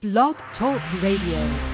Blog Talk Radio.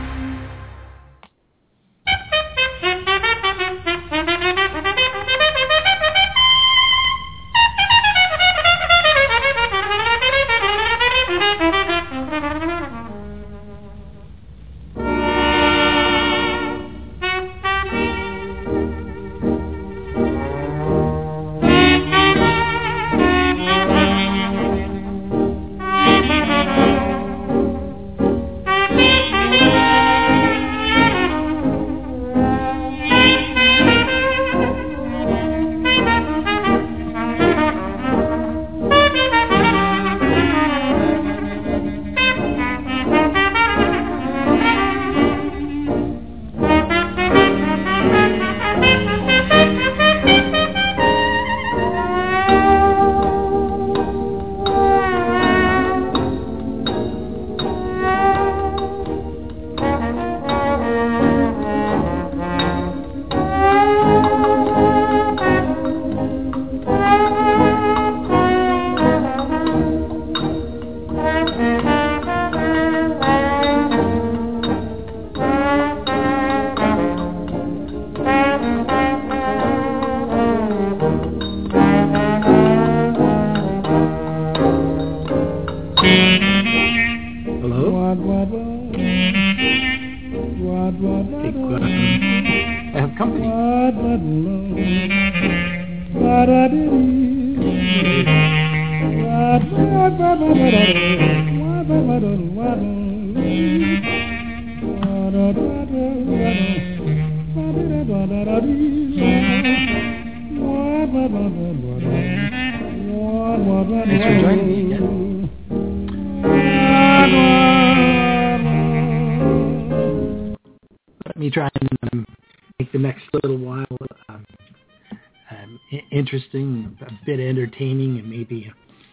Interesting, a bit entertaining, and maybe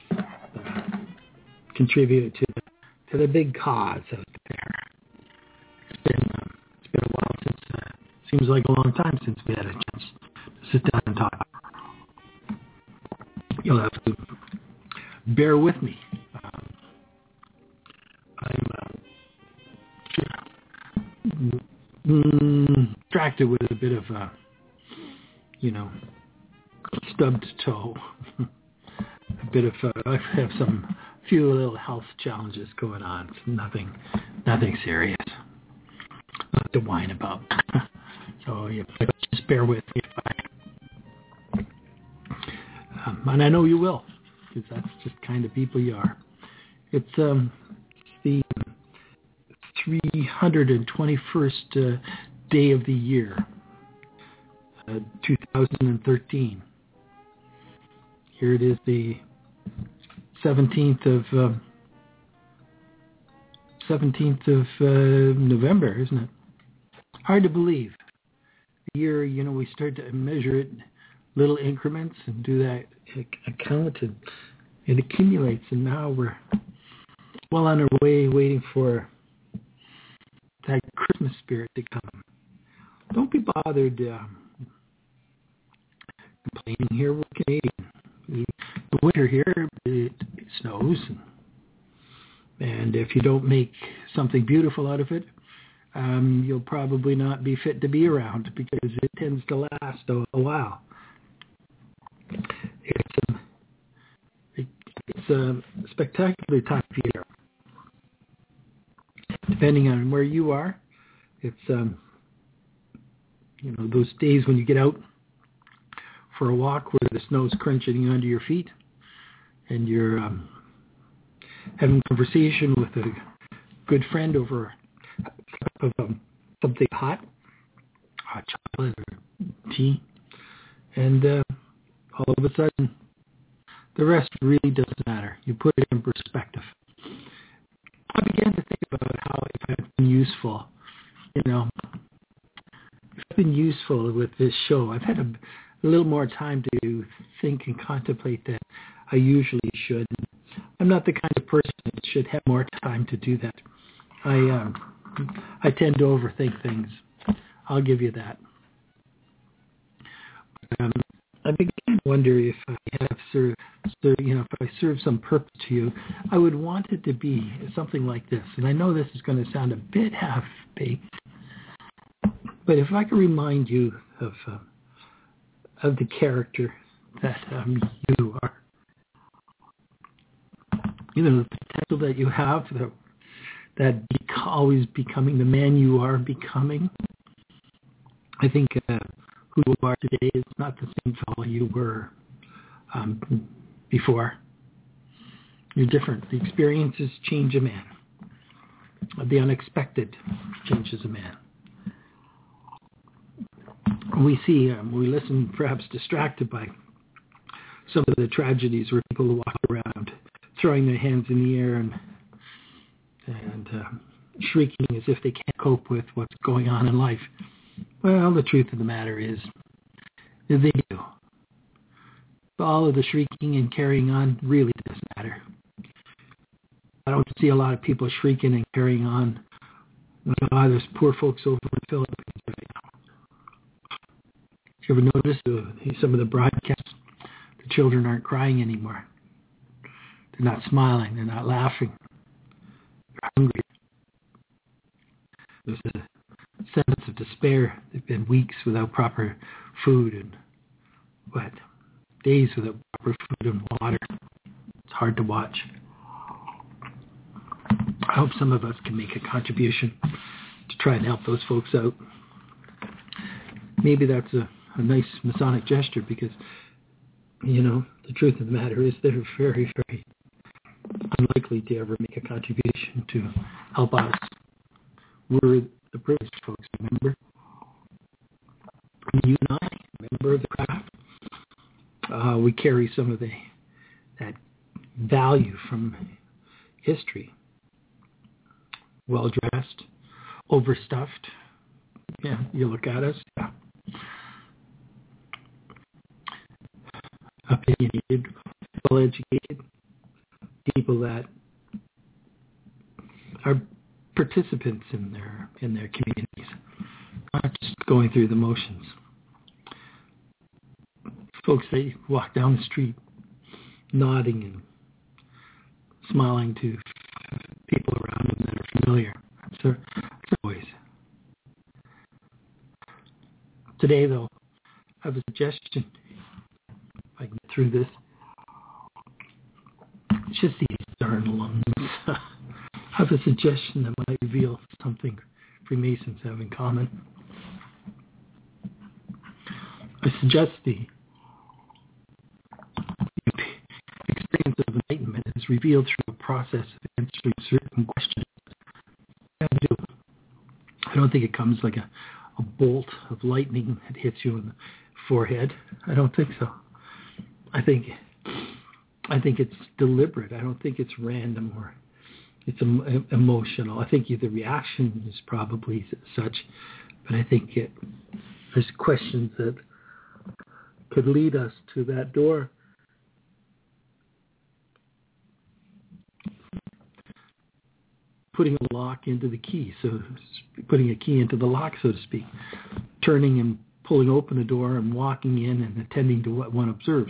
contribute to the big cause out there. It's been a while since, seems like a long time since we had a chance to sit down and talk. You'll have to bear with me. I'm distracted with a bit of, stubbed toe. A bit of I have few little health challenges going on. It's nothing serious. Not to whine about. So just bear with me if and I know you will, because that's just the kind of people you are. It's the 321st day of the year, 2013. Here it is, the 17th of November, isn't it? Hard to believe. The year, we start to measure it little increments and do that account, and it accumulates, and now we're well on our way, waiting for that Christmas spirit to come. Don't be bothered complaining here. We're Canadian. The winter here, it snows, and if you don't make something beautiful out of it, you'll probably not be fit to be around, because it tends to last a while. It's a spectacular time of year. Depending on where you are, it's those days when you get out for a walk where the snow's crunching under your feet, and you're having a conversation with a good friend over a cup of something hot chocolate or tea, and all of a sudden the rest really doesn't matter. You put it in perspective. I began to think about how if I've been useful, if I've been useful with this show. I've had a little more time to think and contemplate than I usually should. I'm not the kind of person that should have more time to do that. I tend to overthink things. I'll give you that. I began wonder if I have if I serve some purpose to you, I would want it to be something like this. And I know this is going to sound a bit half-baked, but if I could remind you of the character that you are, the potential that you have, always becoming the man you are becoming. I think who you are today is not the same fellow you were before. You're different. The experiences change a man. The unexpected changes a man. We see, we listen perhaps distracted by some of the tragedies where people walk around throwing their hands in the air and shrieking as if they can't cope with what's going on in life. Well, the truth of the matter is they do. All of the shrieking and carrying on really doesn't matter. I don't see a lot of people shrieking and carrying on. There's poor folks over in the Philippines right now. You ever notice some of the broadcasts? The children aren't crying anymore. They're not smiling. They're not laughing. They're hungry. There's a sense of despair. They've been weeks without proper food and days without proper food and water. It's hard to watch. I hope some of us can make a contribution to try and help those folks out. Maybe that's a nice Masonic gesture because, the truth of the matter is they're very, very unlikely to ever make a contribution to help us. We're the privileged folks, remember? And you and I, member of the craft, we carry some of that value from history. Well-dressed, overstuffed. Yeah, you look at us. Yeah. Opinionated, well-educated, people that are participants in their communities, not just going through the motions. Folks, they walk down the street nodding and smiling to people around them that are familiar. That's always. Today, though, I have a suggestion. If I can get through this. It's just these darn lungs. I have a suggestion that might reveal something Freemasons have in common. I suggest the experience of enlightenment is revealed through a process of answering certain questions. I don't think it comes like a bolt of lightning that hits you in the forehead. I don't think so. I think it's deliberate. I don't think it's random or it's emotional. I think the reaction is probably such, but I think there's questions that could lead us to that door. Putting a lock into the key, putting a key into the lock, so to speak. Turning and pulling open the door and walking in and attending to what one observes.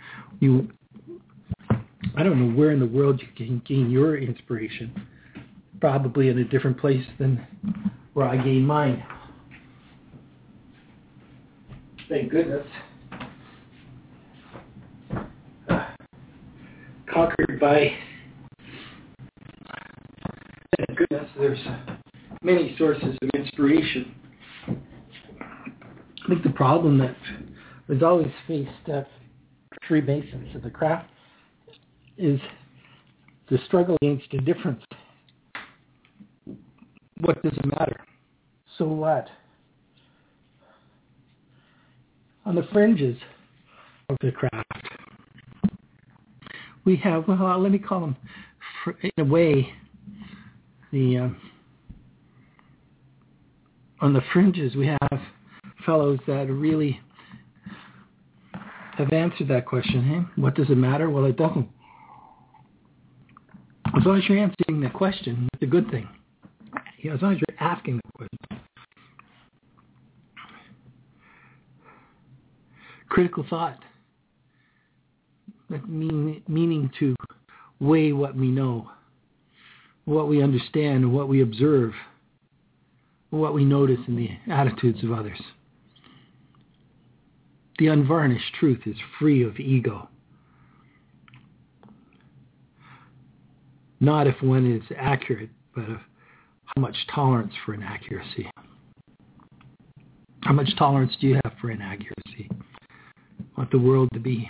I don't know where in the world you can gain your inspiration. Probably in a different place than where I gain mine. Thank goodness. Conquered by... Thank goodness there's many sources of inspiration. I think the problem that was always faced Freemasons of the craft is the struggle against indifference. What does it matter? So what? On the fringes of the craft, we have, let me call them, in a way, on the fringes we have fellows that really have answered that question. Hey, what does it matter? Well, it doesn't. As long as you're answering the question, it's a good thing. As long as you're asking the question. Critical thought meaning to weigh what we know, what we understand, what we observe, what we notice in the attitudes of others. The unvarnished truth is free of ego. Not if one is accurate, but of how much tolerance for inaccuracy. How much tolerance do you have for inaccuracy? Want the world to be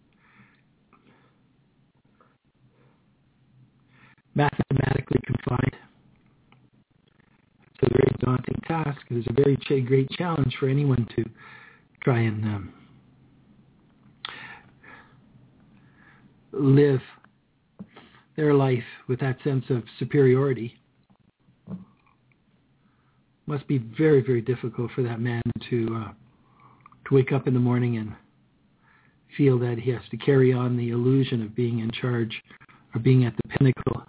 mathematically confined? It's a very daunting task. It is a very great challenge for anyone to try and live their life with that sense of superiority. Must be very, very difficult for that man to wake up in the morning and feel that he has to carry on the illusion of being in charge or being at the pinnacle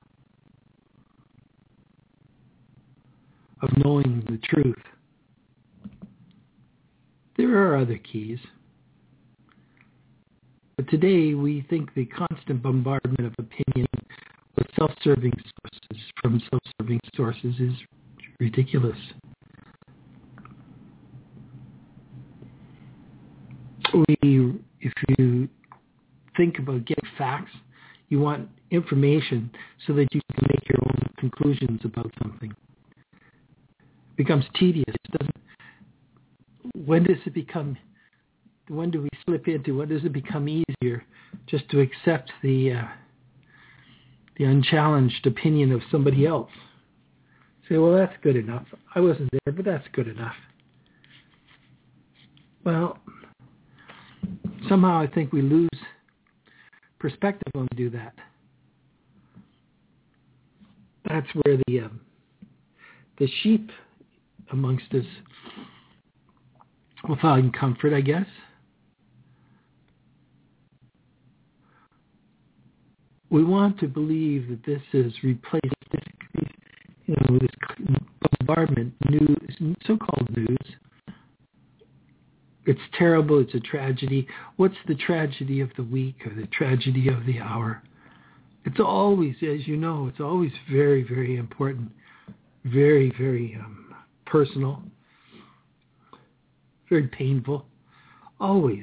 of knowing the truth. There are other keys. But today we think the constant bombardment of opinion with from self-serving sources is ridiculous. If you think about getting facts, you want information so that you can make your own conclusions about something. It becomes tedious. When does it become? When do we slip into? When does it become easier just to accept the unchallenged opinion of somebody else? Say, well, that's good enough. I wasn't there, but that's good enough. Well, somehow I think we lose perspective when we do that. That's where the sheep amongst us will find comfort, I guess. We want to believe that this has replaced this bombardment, news, so-called news. It's terrible. It's a tragedy. What's the tragedy of the week or the tragedy of the hour? It's always, as you know, it's always very, very important, very, very personal, very painful, always.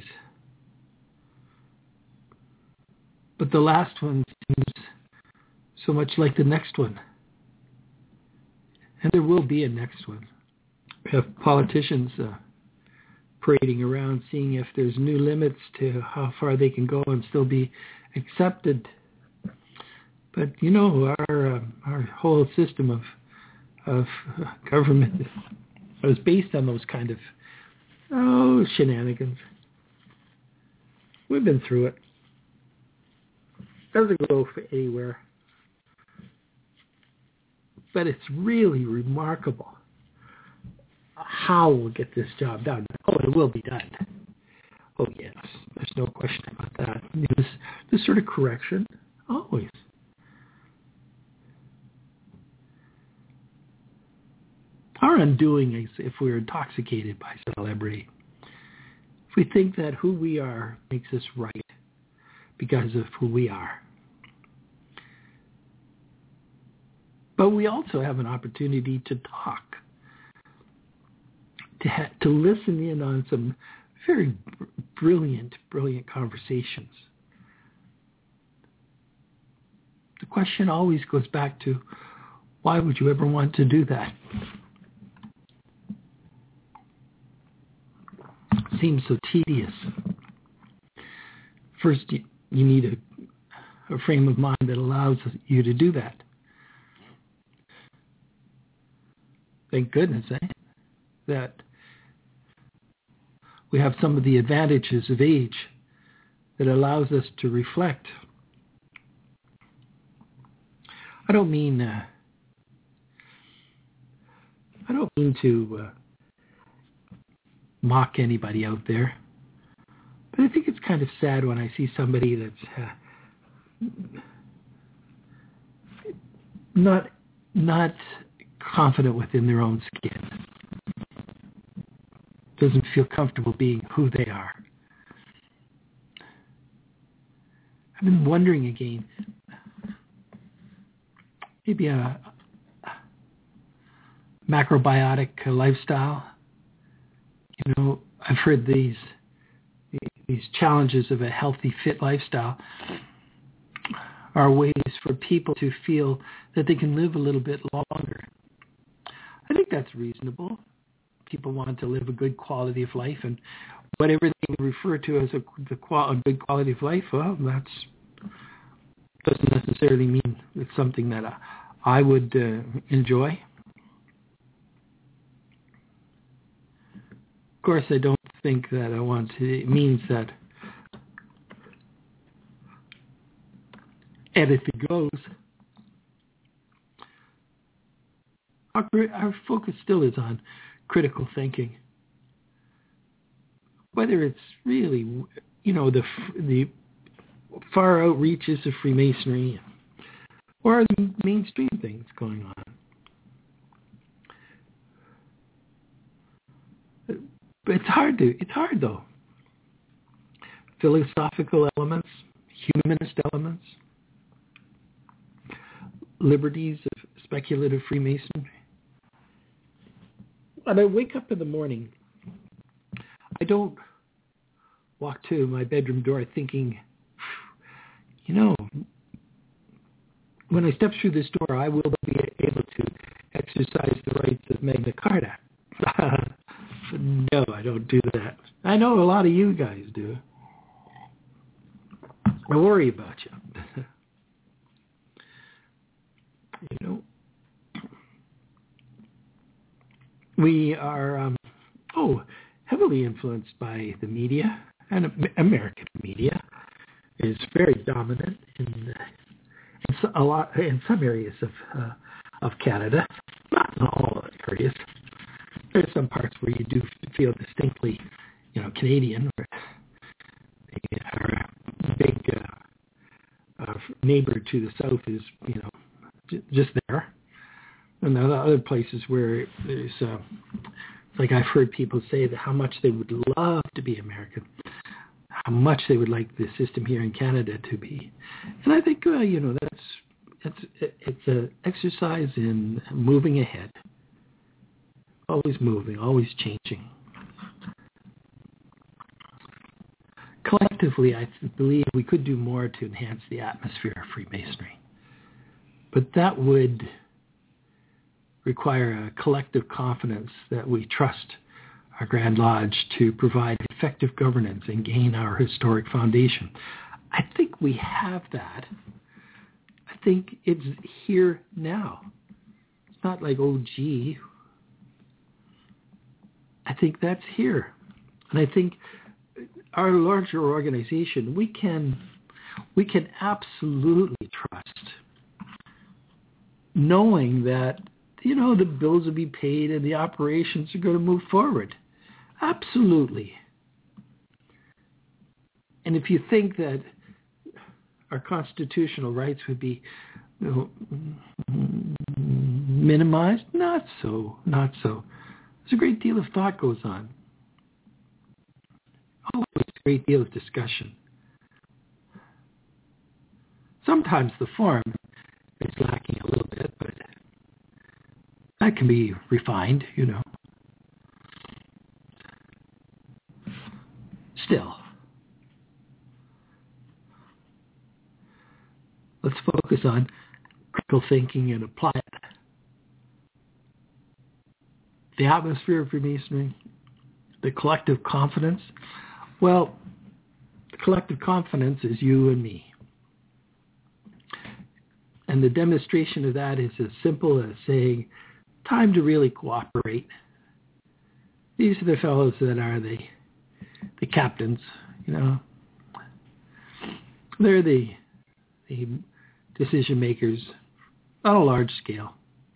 But the last one seems so much like the next one. And there will be a next one. We have politicians parading around, seeing if there's new limits to how far they can go and still be accepted. But our whole system of government is based on those kind of shenanigans. We've been through it. Doesn't go for anywhere. But it's really remarkable how we'll get this job done. Oh, it will be done. Oh, yes. There's no question about that. This sort of correction, always. Our undoing is if we're intoxicated by celebrity. If we think that who we are makes us right because of who we are. But we also have an opportunity to talk, to listen in on some very brilliant conversations. The question always goes back to, why would you ever want to do that? It seems so tedious. First, you need a frame of mind that allows you to do that. Thank goodness, that we have some of the advantages of age that allows us to reflect. I don't mean to mock anybody out there, but I think it's kind of sad when I see somebody that's not confident within their own skin, doesn't feel comfortable being who they are. I've been wondering again, maybe a macrobiotic lifestyle. You know, I've heard these challenges of a healthy, fit lifestyle are ways for people to feel that they can live a little bit longer. I think that's reasonable. People want to live a good quality of life, and whatever they refer to as a good quality of life, well, that doesn't necessarily mean it's something that I would enjoy. Of course, I don't think that it means that anything goes. Our focus still is on critical thinking. Whether it's really, you know, the far outreaches of Freemasonry or the mainstream things going on. But it's hard though. Philosophical elements, humanist elements, liberties of speculative Freemasonry. When I wake up in the morning, I don't walk to my bedroom door thinking, you know, when I step through this door, I will be able to exercise the rights of Magna Carta. No, I don't do that. I know a lot of you guys do. I worry about you. You know, we are heavily influenced by the media, and American media is very dominant in some areas of Canada, not in all areas. There's some parts where you do feel distinctly, you know, Canadian. Our big neighbor to the south is, you know, just there. And there are other places where there's, like I've heard people say that how much they would love to be American, how much they would like the system here in Canada to be. And I think, you know, it's an exercise in moving ahead, always moving, always changing. Collectively, I believe we could do more to enhance the atmosphere of Freemasonry. But that would require a collective confidence that we trust our Grand Lodge to provide effective governance and gain our historic foundation. I think we have that. I think it's here now. It's not like, oh, gee. I think that's here. And I think our larger organization, we can absolutely trust, knowing that, you know, the bills will be paid and the operations are going to move forward. Absolutely. And if you think that our constitutional rights would be, you know, minimized, not so. There's a great deal of thought goes on. Always a great deal of discussion. Sometimes the form is lacking a little bit, but that can be refined, you know. Still, let's focus on critical thinking and apply it. The atmosphere of Freemasonry, the collective confidence. Well, the collective confidence is you and me. And the demonstration of that is as simple as saying, time to really cooperate. These are the fellows that are the captains, you know. They're the decision makers on a large scale.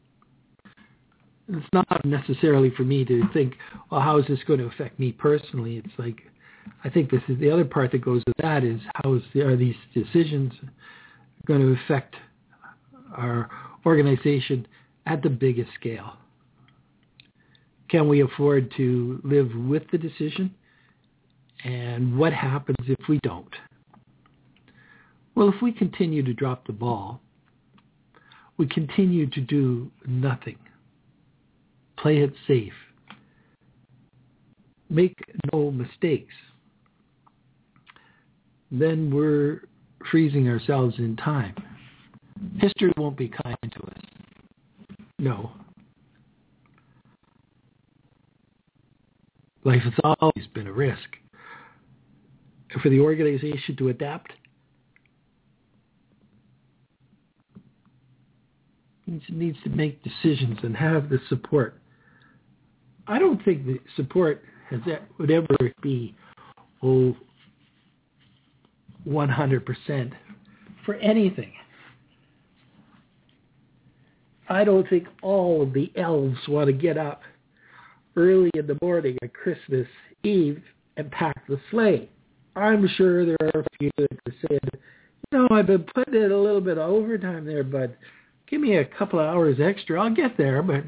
It's not necessarily for me to think, well, how is this going to affect me personally? It's like, I think this is the other part that goes with that is are these decisions going to affect our organization at the biggest scale? Can we afford to live with the decision? And what happens if we don't? Well, if we continue to drop the ball, we continue to do nothing, play it safe, make no mistakes, then we're freezing ourselves in time. History won't be kind to us. No. Life has always been a risk. And for the organization to adapt, it needs to make decisions and have the support. I don't think the support would ever be 100% for anything. I don't think all of the elves want to get up early in the morning on Christmas Eve and pack the sleigh. I'm sure there are a few that said, I've been putting in a little bit of overtime there, but give me a couple of hours extra. I'll get there, but,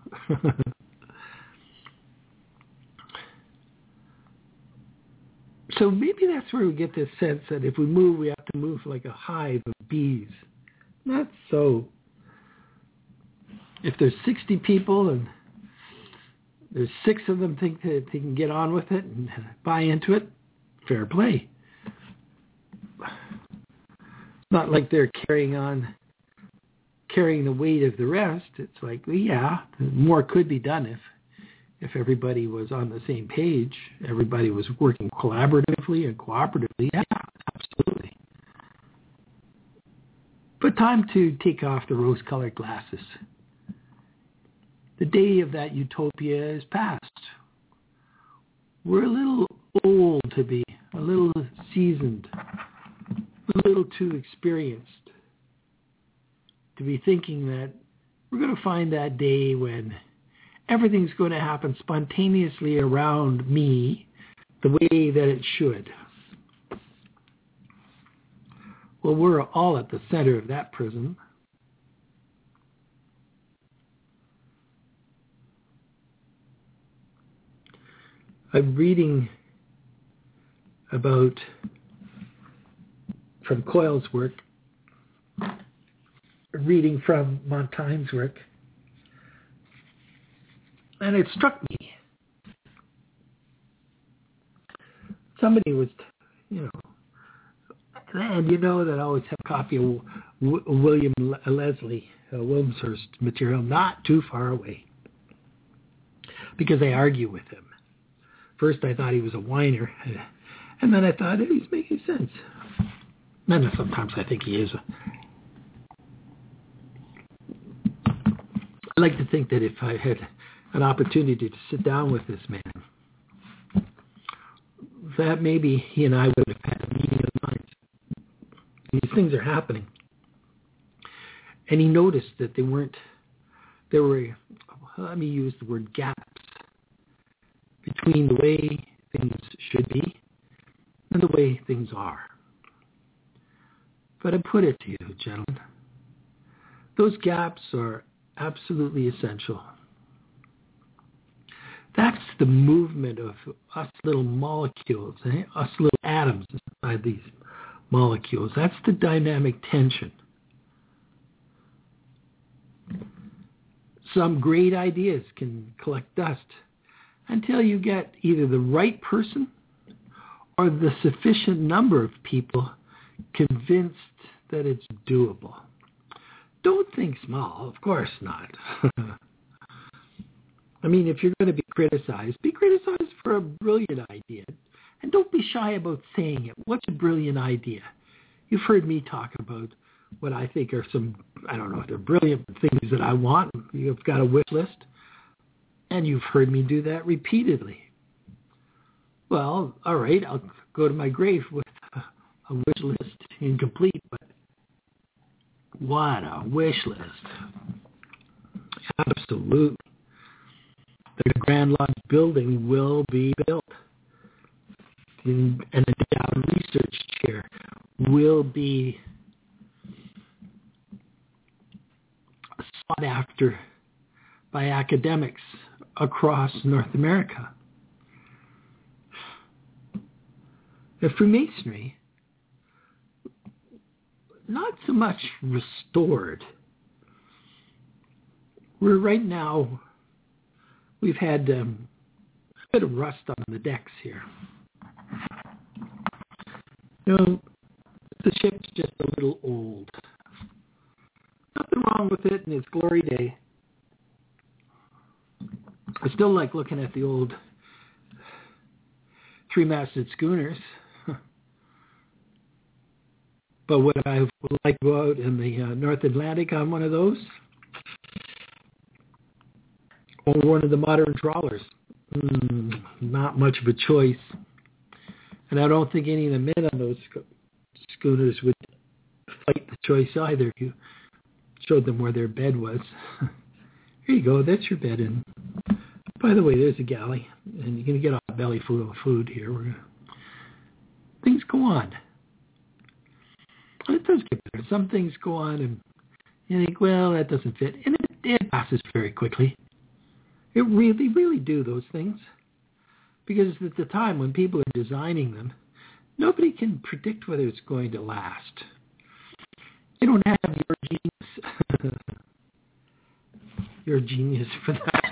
So maybe that's where we get this sense that if we move, we have to move like a hive of bees. Not so. If there's 60 people and there's 6 of them think that they can get on with it and buy into it, fair play. It's not like they're carrying the weight of the rest. It's like, well, yeah, more could be done if everybody was on the same page, everybody was working collaboratively and cooperatively. Yeah, absolutely. But time to take off the rose-colored glasses. The day of that utopia is past. We're a little old to be, a little seasoned, a little too experienced to be thinking that we're going to find that day when everything's going to happen spontaneously around me the way that it should. Well, we're all at the center of that prism. I'm reading about, from Coyle's work, reading from Montaigne's work, and it struck me. Somebody was, and that I always have a copy of William Leslie, Wilmshurst material, not too far away, because I argue with him. First I thought he was a whiner, and then I thought he's making sense. And then sometimes I think he is. I like to think that if I had an opportunity to sit down with this man, that maybe he and I would have had a meeting of minds. These things are happening. And he noticed that there were, let me use the word gaps, between the way things should be and the way things are. But I put it to you, gentlemen, those gaps are absolutely essential. That's the movement of us little molecules, us little atoms inside these molecules. That's the dynamic tension. Some great ideas can collect dust until you get either the right person or the sufficient number of people convinced that it's doable. Don't think small, of course not. I mean, if you're going to be criticized for a brilliant idea. And don't be shy about saying it. What's a brilliant idea? You've heard me talk about what I think are some, I don't know if they're brilliant things that I want. You've got a wish list. And you've heard me do that repeatedly. Well, all right, I'll go to my grave with a wish list incomplete, but what a wish list. Absolutely. The Grand Lodge building will be built. And an endowed research chair will be sought after by academics across North America. The Freemasonry not so much restored. We're right now, we've had a bit of rust on the decks here. The ship's just a little old. Nothing wrong with it in its glory day. I still like looking at the old three-masted schooners. But would I like to go out in the North Atlantic on one of those? Or one of the modern trawlers? Not much of a choice. And I don't think any of the men on those schooners would fight the choice either. You showed them where their bed was. Here you go, that's your bed. And by the way, there's a galley. And you're going to get a belly full of food here. Things go on. It does get better. Some things go on and you think, well, that doesn't fit. And it passes very quickly. It really, really do, those things. Because at the time when people are designing them, nobody can predict whether it's going to last. They don't have your genius. Your genius for that.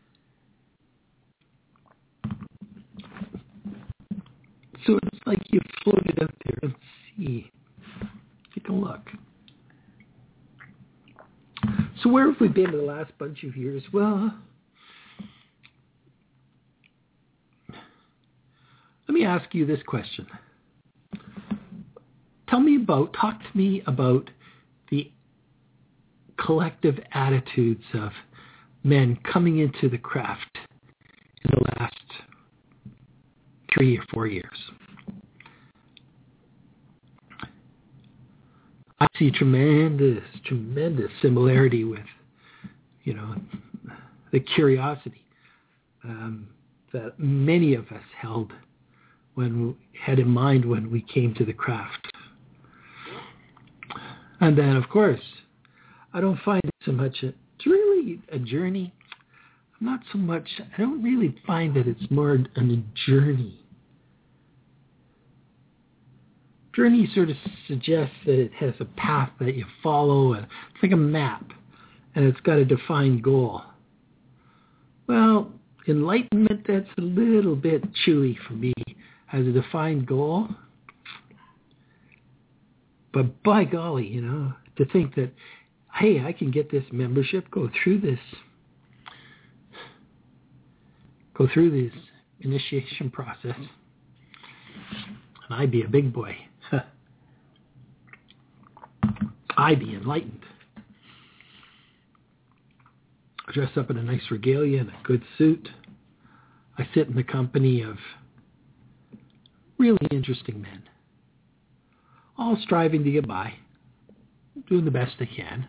So it's like you float it out there and see. Take a look. So where have we been the last bunch of years? Well, let me ask you this question. Talk to me about the collective attitudes of men coming into the craft in the last 3 or 4 years. I see tremendous similarity with, the curiosity that many of us had in mind when we came to the craft. And then, of course, I don't find it so much, it's really a journey. I don't really find that it's more a journey. Journey sort of suggests that it has a path that you follow, and it's like a map, and it's got a defined goal. Well, enlightenment, that's a little bit chewy for me. Has a defined goal. But by golly, to think that, hey, I can get this membership, go through this initiation process, and I'd be a big boy. I'd be enlightened. I dress up in a nice regalia and a good suit. I sit in the company of really interesting men, all striving to get by, doing the best they can.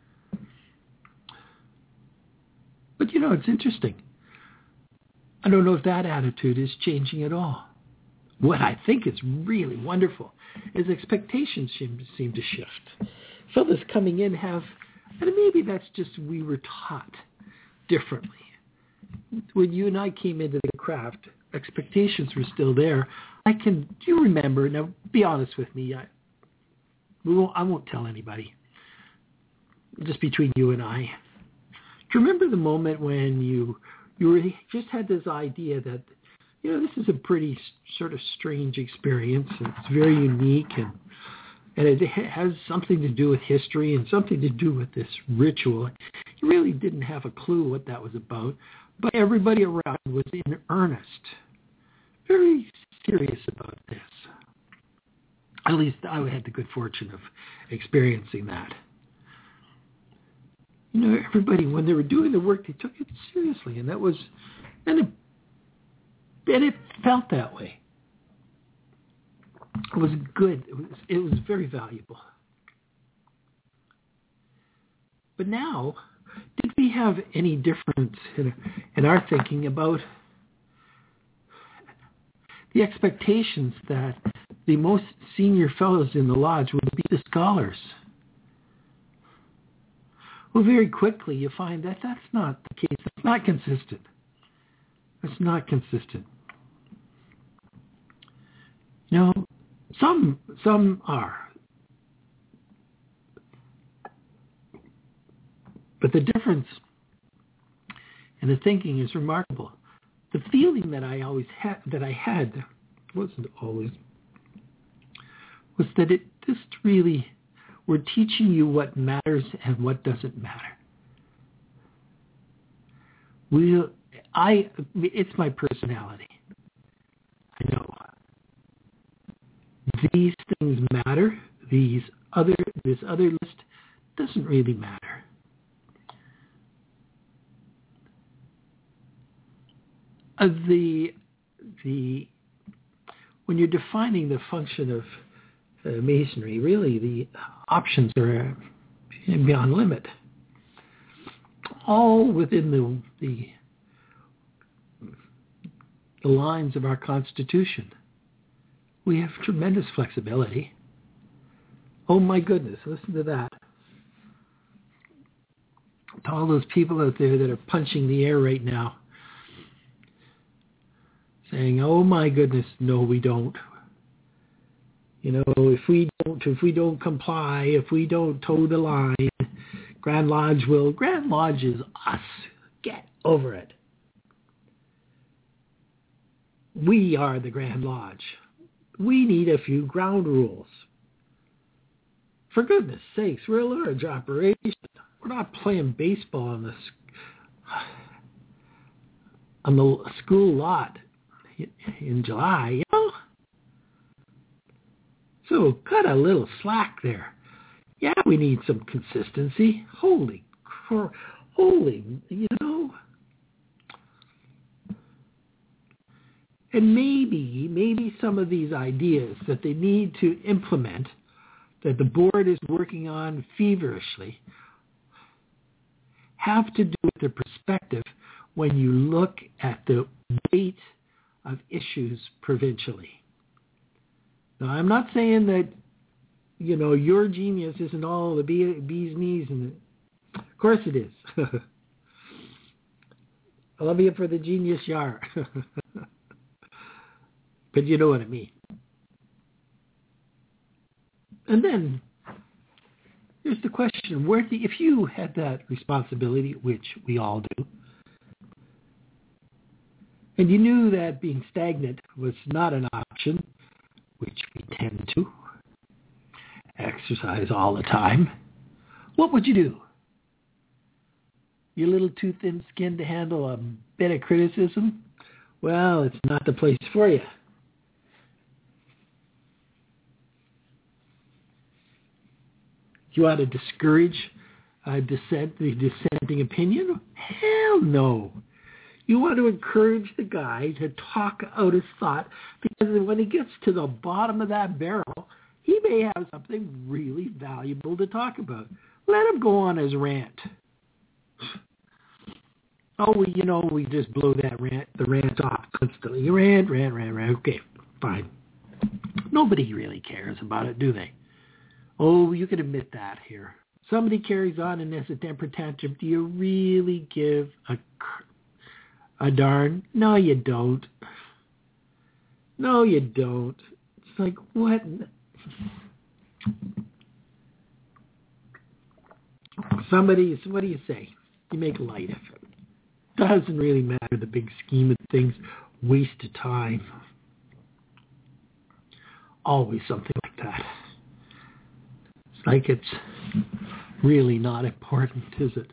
But it's interesting. I don't know if that attitude is changing at all. What I think is really wonderful is expectations seem to shift. Fellas coming in and maybe that's just we were taught differently. When you and I came into the craft, expectations were still there. Do you remember, now be honest with me, I won't tell anybody, just between you and I. Do you remember the moment when you just had this idea that, this is a pretty sort of strange experience, and it's very unique, and it has something to do with history and something to do with this ritual. You really didn't have a clue what that was about, but everybody around was in earnest, very serious about this. At least I had the good fortune of experiencing that. Everybody, when they were doing the work, they took it seriously, and it felt that way. It was good. It was very valuable. But now, did we have any difference in our thinking about the expectations that the most senior fellows in the lodge would be the scholars? Well, very quickly you find that that's not the case. It's not consistent. It's not consistent. Some are. But the difference in the thinking is remarkable. The feeling that I had wasn't always, was that it just really, we're teaching you what matters and what doesn't matter. It's my personality. I know. These things matter. This other list doesn't really matter. When you're defining the function of Masonry, really the options are beyond limit. All within the lines of our Constitution. We have tremendous flexibility. Oh my goodness, listen to that. To all those people out there that are punching the air right now, saying, oh my goodness, no we don't. You know, if we don't comply, if we don't toe the line, Grand Lodge will. Grand Lodge is us. Get over it. We are the Grand Lodge. We need a few ground rules. For goodness sakes, we're a large operation. We're not playing baseball on the school lot in July, you know? So cut a little slack there. Yeah, we need some consistency. Holy, you know. And maybe some of these ideas that they need to implement, that the board is working on feverishly, have to do with the perspective when you look at the weight of issues provincially. Now, I'm not saying that, you know, your genius isn't all the bee's knees, and of course it is. I love you for the genius you are. But you know what I mean. And then here's the question: if you had that responsibility, which we all do, and you knew that being stagnant was not an option, which we tend to exercise all the time, what would you do? You're a little too thin-skinned to handle a bit of criticism? Well, it's not the place for you. You ought to discourage the dissenting opinion? Hell no. You want to encourage the guy to talk out his thought, because when he gets to the bottom of that barrel, he may have something really valuable to talk about. Let him go on his rant. Oh, we just blow the rant off constantly. You rant. Okay, fine. Nobody really cares about it, do they? Oh, you can admit that here. Somebody carries on and has a temper tantrum. Do you really give a darn? No, you don't. No, you don't. It's like, what? What do you say? You make light of it. Doesn't really matter, the big scheme of things. Waste of time. Always something like that. It's like it's really not important, is it?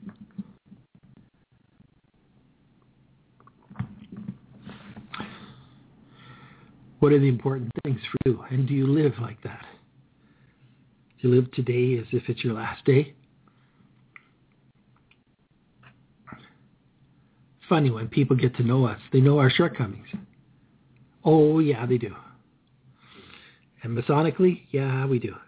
What are the important things for you? And do you live like that? Do you live today as if it's your last day? It's funny when people get to know us. They know our shortcomings. Oh, yeah, they do. And Masonically, yeah, we do.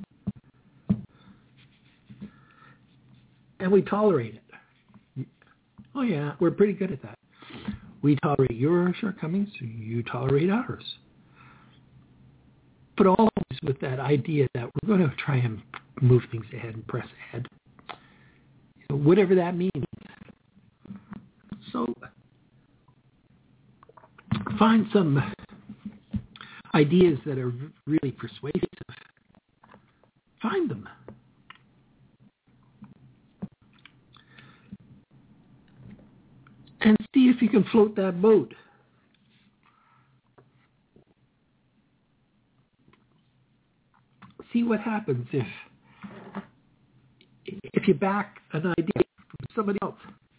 And we tolerate it. Oh, yeah, we're pretty good at that. We tolerate your shortcomings, you tolerate ours. But always with that idea that we're going to try and move things ahead and press ahead. Whatever that means. So find some ideas that are really persuasive. Find them. if you can float that boat. See what happens if you back an idea from somebody else.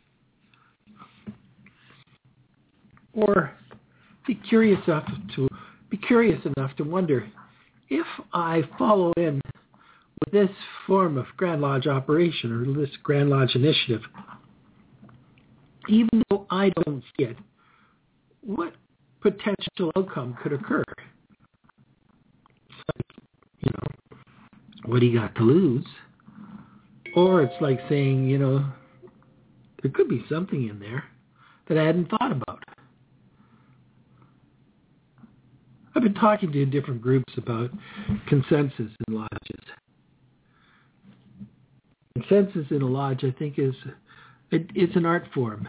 Or be curious enough to wonder, if I follow in with this form of Grand Lodge operation or this Grand Lodge initiative, even though I don't see it, what potential outcome could occur? You know, what do you got to lose? Or it's like saying, you know, there could be something in there that I hadn't thought about. I've been talking to different groups about consensus in lodges. Consensus in a lodge, I think, it's an art form.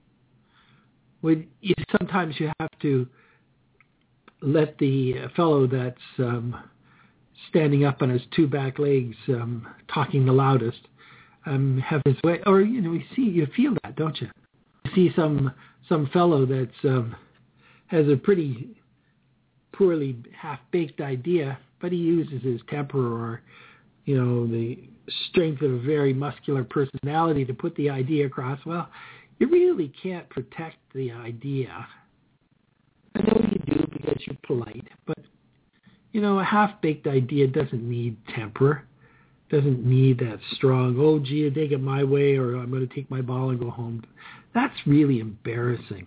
Sometimes you have to let the fellow that's standing up on his two back legs, talking the loudest, have his way. Or you feel that, don't you? You see some fellow that's has a pretty poorly half-baked idea, but he uses his temper or, the strength of a very muscular personality to put the idea across. Well, you really can't protect the idea. I know you do because you're polite, but, a half-baked idea doesn't need temper, doesn't need that strong, oh, gee, I take it my way, or I'm going to take my ball and go home. That's really embarrassing.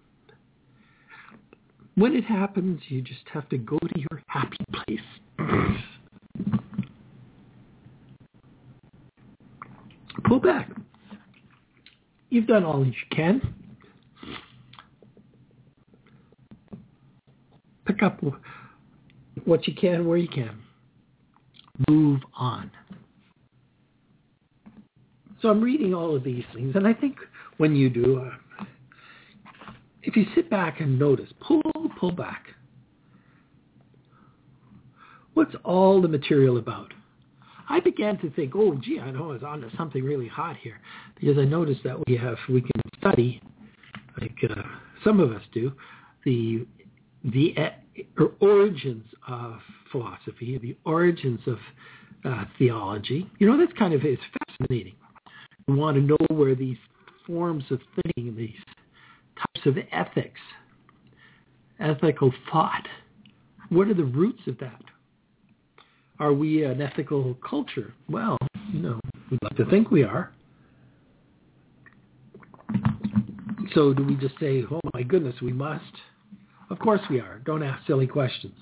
When it happens, you just have to go to your happy place. Pull back. You've done all you can. Pick up what you can where you can. Move on. So I'm reading all of these things, and I think when you do, if you sit back and notice, pull back. What's all the material about? I began to think, oh, gee, I know I was onto something really hot here, because I noticed that we can study, like some of us do, the origins of philosophy, the origins of theology. That's kind of is fascinating. We want to know where these forms of thinking, these types of ethics, ethical thought, what are the roots of that? Are we an ethical culture? Well, we'd like to think we are. So do we just say, oh my goodness, we must? Of course we are. Don't ask silly questions.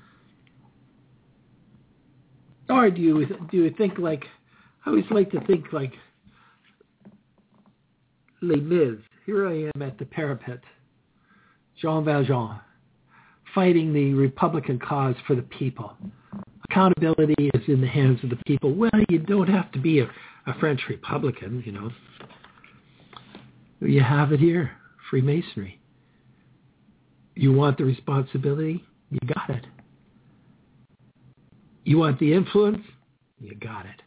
Or do you think like, I always like to think like Les Mis. Here I am at the parapet, Jean Valjean, fighting the Republican cause for the people. Accountability is in the hands of the people. Well, you don't have to be a French Republican, You have it here, Freemasonry. You want the responsibility? You got it. You want the influence? You got it.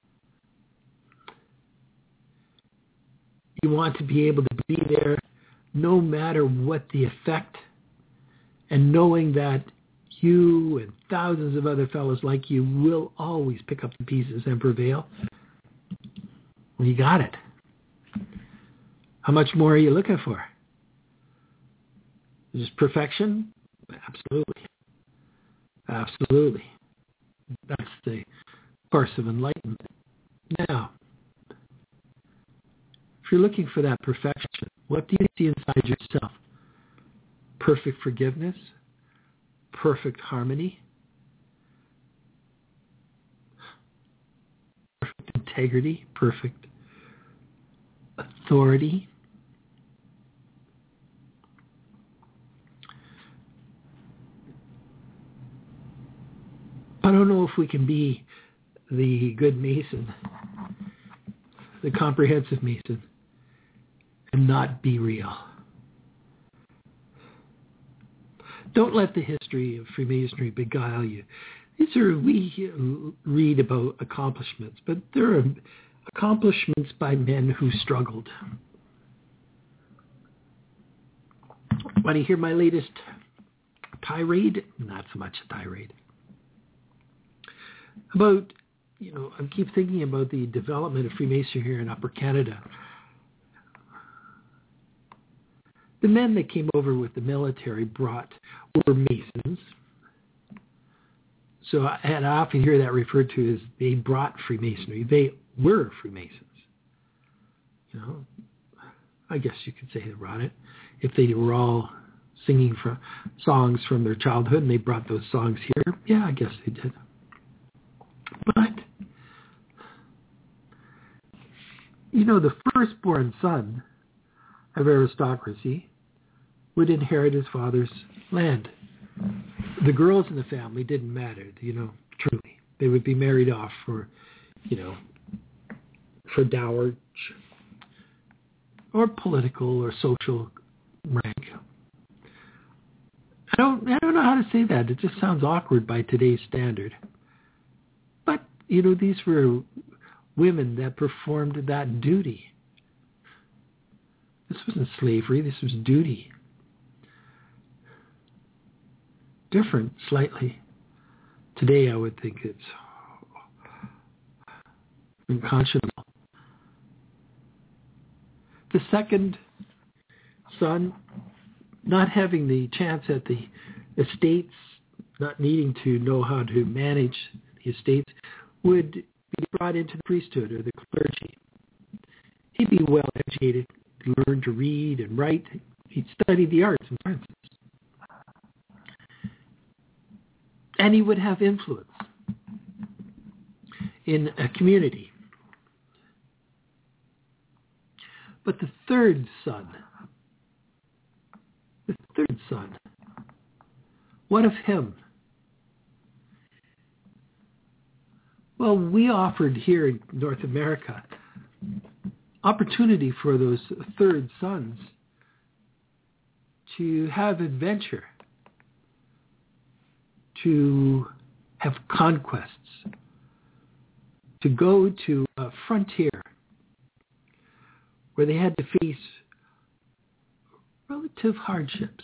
You want to be able to be there no matter what the effect, and knowing that you and thousands of other fellows like you will always pick up the pieces and prevail. Well, you got it. How much more are you looking for? Just perfection? Absolutely. Absolutely. That's the course of enlightenment. Now, if you're looking for that perfection, what do you see inside yourself? Perfect forgiveness? Perfect harmony? Perfect integrity? Perfect authority? I don't know if we can be the good Mason, the comprehensive Mason, and not be real. Don't let the history of Freemasonry beguile you. We read about accomplishments, but there are accomplishments by men who struggled. Want to hear my latest tirade? Not so much a tirade. About, I keep thinking about the development of Freemasonry here in Upper Canada. The men that came over with the military were Masons. So I often hear that referred to as they brought Freemasonry. They were Freemasons. I guess you could say they brought it. If they were all singing songs from their childhood and they brought those songs here, yeah, I guess they did. But, the firstborn son of aristocracy would inherit his father's land. The girls in the family didn't matter, truly. They would be married off for dower or political or social rank. I don't know how to say that. It just sounds awkward by today's standard. But, these were women that performed that duty. This wasn't slavery. This was duty. Different, slightly. Today, I would think it's unconscionable. The second son, not having the chance at the estates, not needing to know how to manage the estates, would be brought into the priesthood or the clergy. He'd be well educated, learn to read and write. He'd study the arts and sciences. And he would have influence in a community. But the third son, what of him? Well, we offered here in North America opportunity for those third sons to have adventure, to have conquests, to go to a frontier where they had to face relative hardships.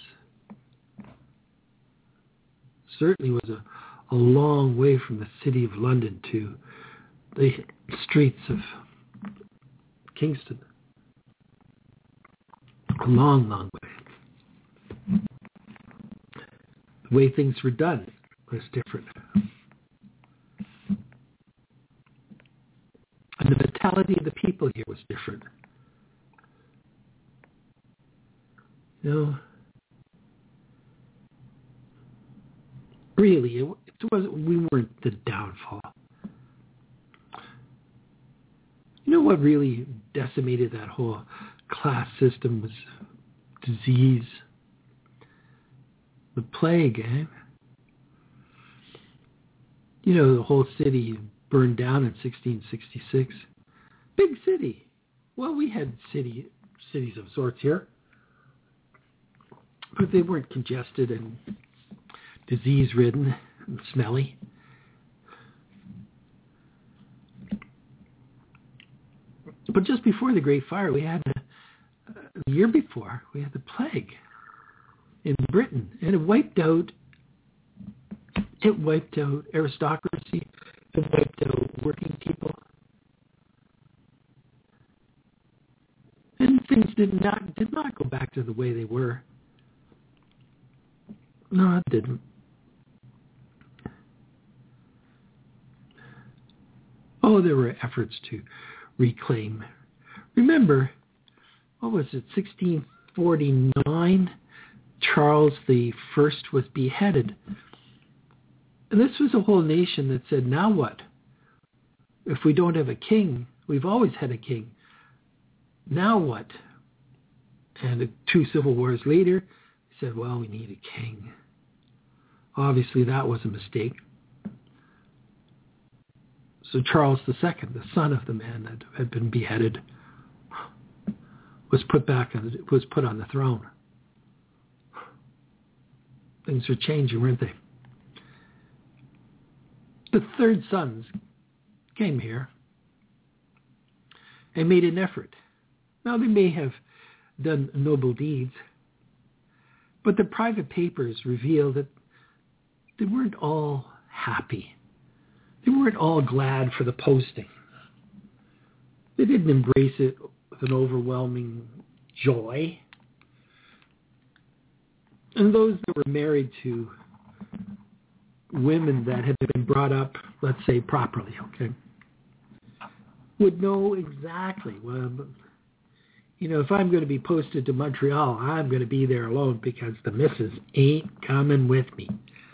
Certainly was a long way from the city of London to the streets of Kingston. A long, long way. The way things were done was different. And the mentality of the people here was different. Really, we weren't the downfall. What really decimated that whole class system was disease. The plague, eh? The whole city burned down in 1666. Big city. Well, we had cities of sorts here. But they weren't congested and disease-ridden and smelly. But just before the Great Fire, we had the year before, we had the plague in Britain, and it wiped out aristocracy, it wiped out working people. And things did not go back to the way they were. No, it didn't. Oh, there were efforts to reclaim. Remember, what was it, 1649? Charles I was beheaded. And this was a whole nation that said, now what? If we don't have a king, we've always had a king. Now what? And 2 civil wars later, they said, well, we need a king. Obviously, that was a mistake. So Charles II, the son of the man that had been beheaded, was put on the throne. Things were changing, weren't they? The third sons came here and made an effort. Now, they may have done noble deeds, But the private papers revealed that they weren't all happy. They weren't all glad for the posting. They didn't embrace it with an overwhelming joy. And those that were married to women that had been brought up, let's say, properly, okay, would know exactly, well, if I'm going to be posted to Montreal, I'm going to be there alone because the missus ain't coming with me.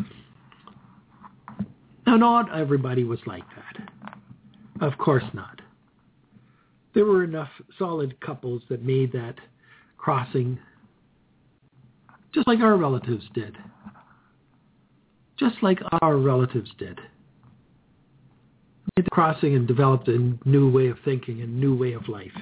Now, not everybody was like that. Of course not. There were enough solid couples that made that crossing just like our relatives did. Just like our relatives did. Made the crossing and developed a new way of thinking, a new way of life.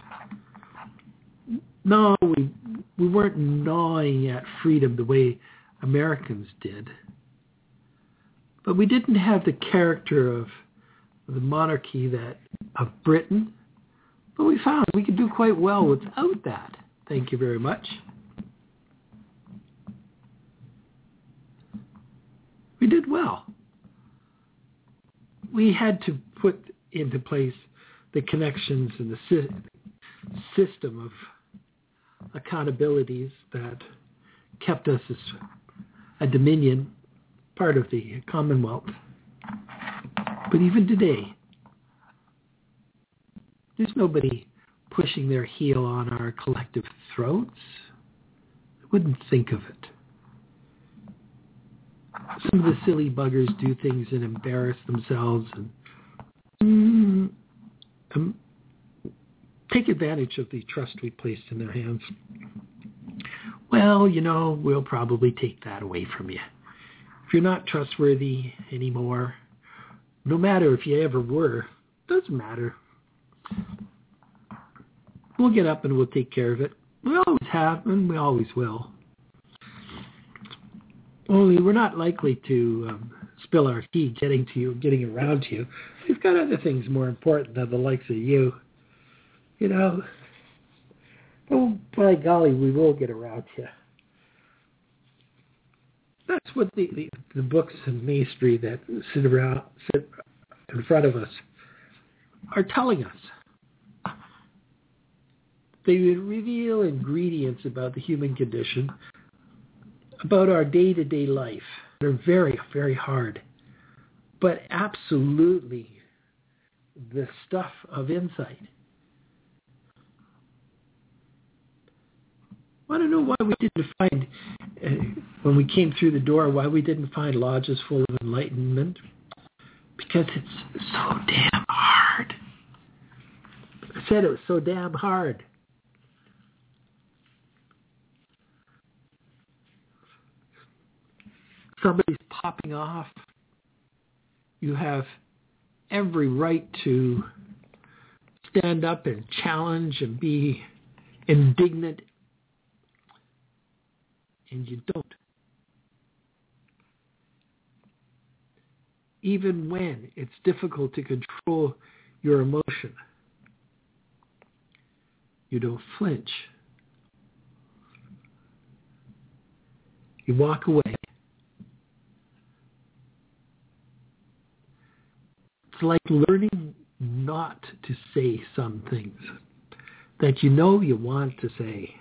No, we weren't gnawing at freedom the way Americans did. But we didn't have the character of the monarchy of Britain. But we found we could do quite well without that. Thank you very much. We did well. We had to put into place the connections and the system of accountabilities that kept us as a dominion, part of the Commonwealth. But even today, there's nobody pushing their heel on our collective throats. I wouldn't think of it. Some of the silly buggers do things and embarrass themselves and take advantage of the trust we placed in their hands. Well, we'll probably take that away from you. If you're not trustworthy anymore, no matter if you ever were, doesn't matter. We'll get up and we'll take care of it. We always have and we always will. Only we're not likely to spill our tea getting to you, getting around to you. We've got other things more important than the likes of you. Oh, by golly, we will get around to you. That's what the books and maestri that sit in front of us are telling us. They reveal ingredients about the human condition, about our day-to-day life. They're very, very hard, but absolutely the stuff of insight. I want to know why we didn't find, when we came through the door, why we didn't find lodges full of enlightenment. Because it's so damn hard. I said it was so damn hard. Somebody's popping off. You have every right to stand up and challenge and be indignant, and you don't. Even when it's difficult to control your emotion, you don't flinch. You walk away. It's like learning not to say some things that you want to say.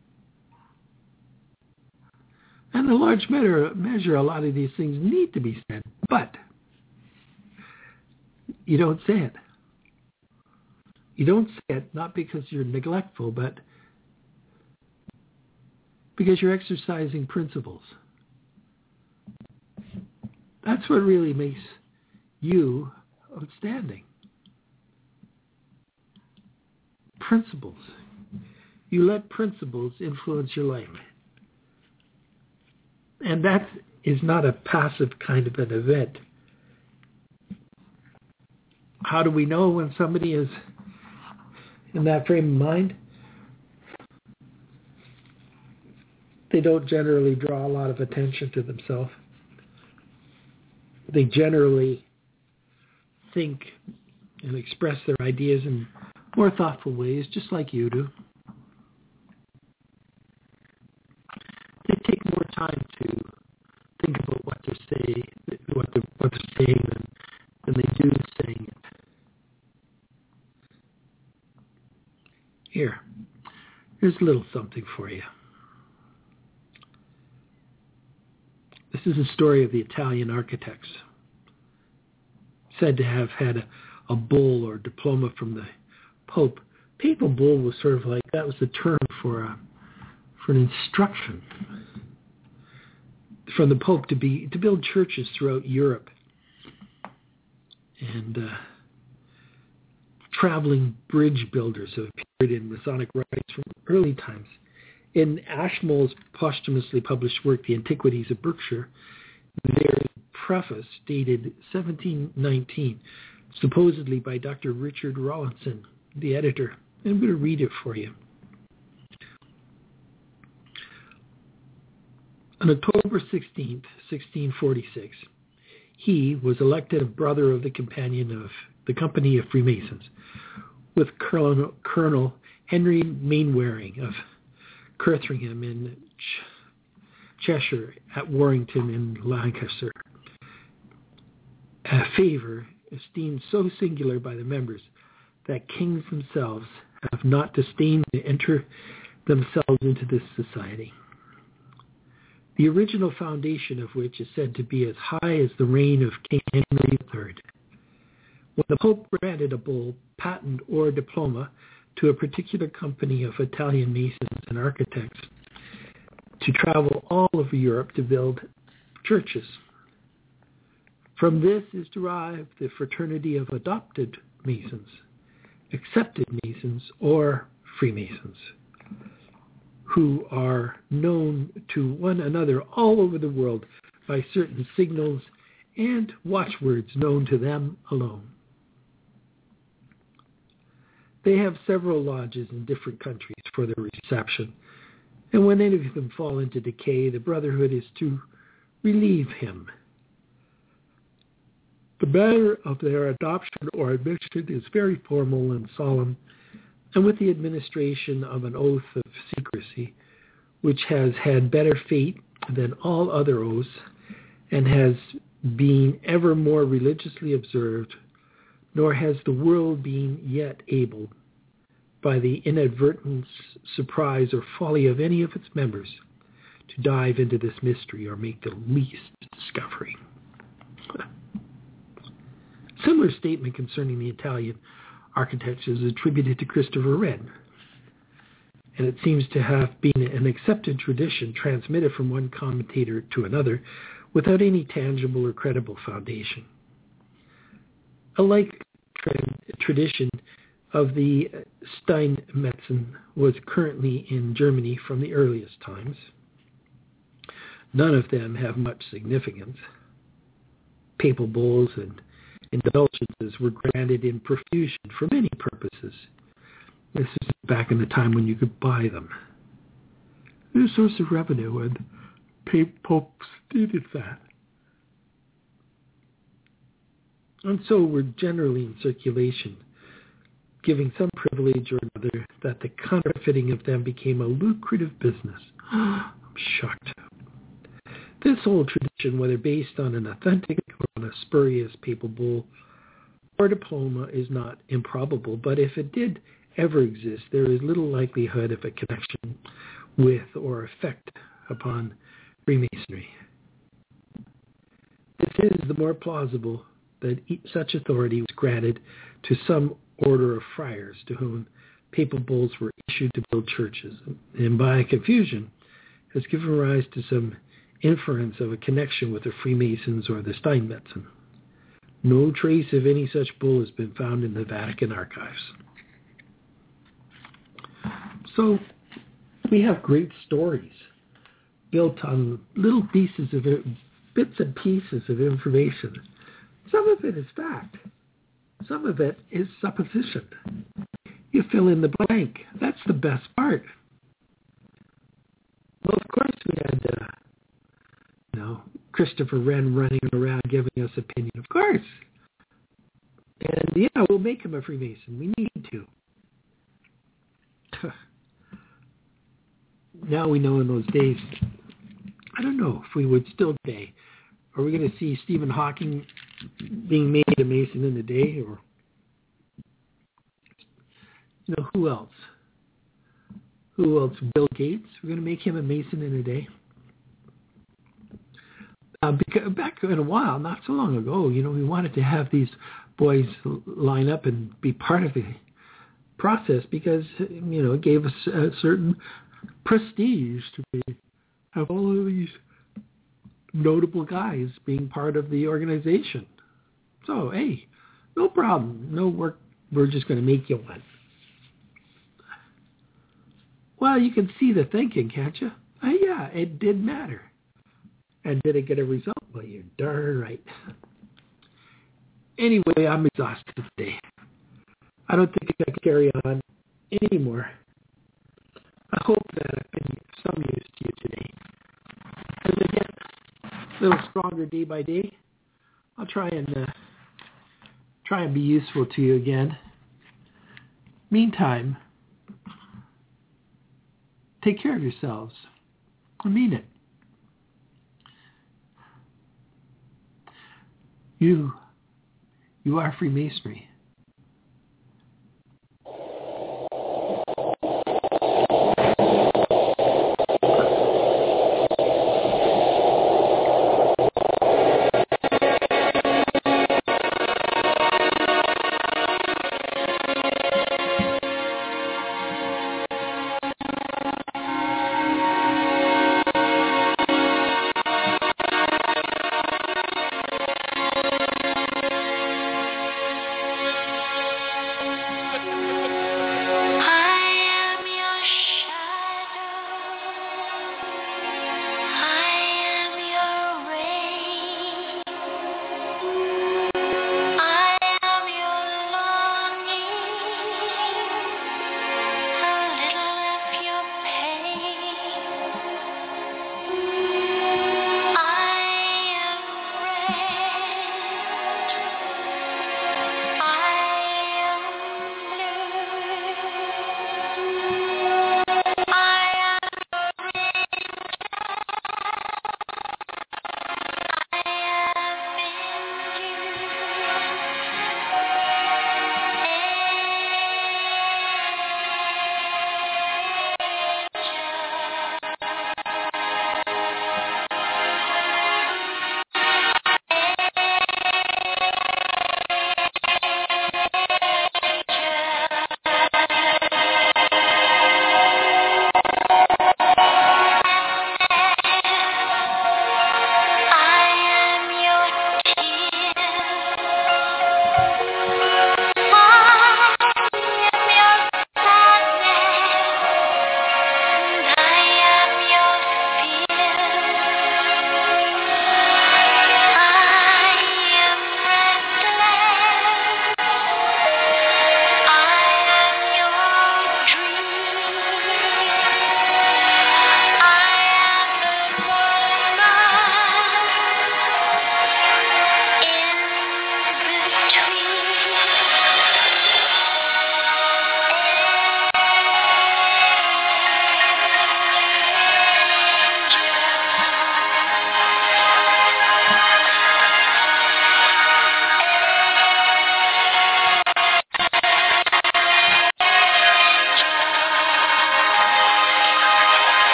And in a large measure, a lot of these things need to be said, but you don't say it. You don't say it not because you're neglectful, but because you're exercising principles. That's what really makes you outstanding. Principles. You let principles influence your life. And that is not a passive kind of an event. How do we know when somebody is in that frame of mind? They don't generally draw a lot of attention to themselves. They generally think and express their ideas in more thoughtful ways, just like you do. they take more time to think about what they're saying, what they're saying than they do saying it. Here's a little something for you. This is a story of the Italian architects, said to have had a bull or diploma from the Pope. Papal bull was sort of like, that was the term for an instruction from the Pope to build churches throughout Europe. And traveling bridge builders have appeared in Masonic rites from early times. In Ashmole's posthumously published work, The Antiquities of Berkshire, there's a preface dated 1719, supposedly by Dr. Richard Rawlinson, the editor. And I'm going to read it for you. On October 16th, 1646, he was elected a brother of the Company of Freemasons, with Colonel Henry Mainwaring of Kirthringham in Cheshire at Warrington in Lancashire, a favour esteemed so singular by the members that kings themselves have not disdained to enter themselves into this society, the original foundation of which is said to be as high as the reign of King Henry III. When the Pope granted a bull, patent, or diploma to a particular company of Italian masons and architects to travel all over Europe to build churches. From this is derived the fraternity of adopted Masons, accepted Masons, or Freemasons, who are known to one another all over the world by certain signals and watchwords known to them alone. They have several lodges in different countries for their reception, and when any of them fall into decay, the brotherhood is to relieve him. The matter of their adoption or admission is very formal and solemn, and with the administration of an oath of secrecy, which has had better fate than all other oaths, and has been ever more religiously observed, nor has the world been yet able, by the inadvertent surprise or folly of any of its members, to dive into this mystery or make the least discovery. Similar statement concerning the Italian architects is attributed to Christopher Wren, and it seems to have been an accepted tradition transmitted from one commentator to another without any tangible or credible foundation. A like tradition of the Steinmetzen was currently in Germany from the earliest times. None of them have much significance. Papal bulls and indulgences were granted in profusion for many purposes. This is back in the time when you could buy them. They're a source of revenue, and popes needed that. And so were generally in circulation, giving some privilege or another, that the counterfeiting of them became a lucrative business. I'm shocked. This old tradition, whether based on an authentic or on a spurious papal bull or diploma, is not improbable, but if it did ever exist, there is little likelihood of a connection with or effect upon Freemasonry. This is the more plausible that such authority was granted to some order of friars to whom papal bulls were issued to build churches, and by confusion has given rise to some inference of a connection with the Freemasons or the Steinmetzen. No trace of any such bull has been found in the Vatican archives. So we have great stories built on little pieces of it, bits and pieces of information. Some of it is fact. Some of it is supposition. You fill in the blank. That's the best part. Well, of course we had Christopher Wren running around giving us opinion. Of course. And, we'll make him a Freemason. We need to. Now we know in those days I don't know if we would still today. Are we going to see Stephen Hawking being made a Mason in a day? Or, who else? Who else? Bill Gates? We're going to make him a Mason in a day? Because back in a while, not so long ago, we wanted to have these boys line up and be part of the process because, it gave us a certain prestige to have all of these notable guys being part of the organization. So, hey, no problem. No work. We're just going to make you one. Well, you can see the thinking, can't you? Yeah, it did matter. And did it get a result? Well, you're darn right. Anyway, I'm exhausted today. I don't think I can carry on anymore. I hope that I've been of some use to you today. As I get a little stronger day by day, I'll try and be useful to you again. Meantime, take care of yourselves. I mean it. You are Freemasonry.